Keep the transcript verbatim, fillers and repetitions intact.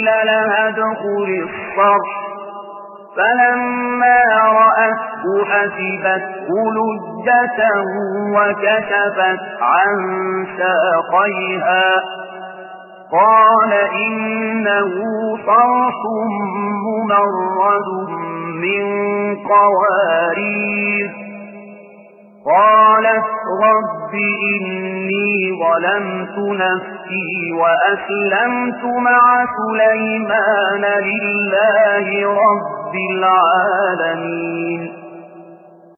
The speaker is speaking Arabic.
لها ادخل الصرح فلما رأته حسبته لجة وكشفت عن ساقيها قال إنه صرح ممرد من قوارير قالت رب إني ظلمت نفسي وأسلمت مع سليمان لله رب العالمين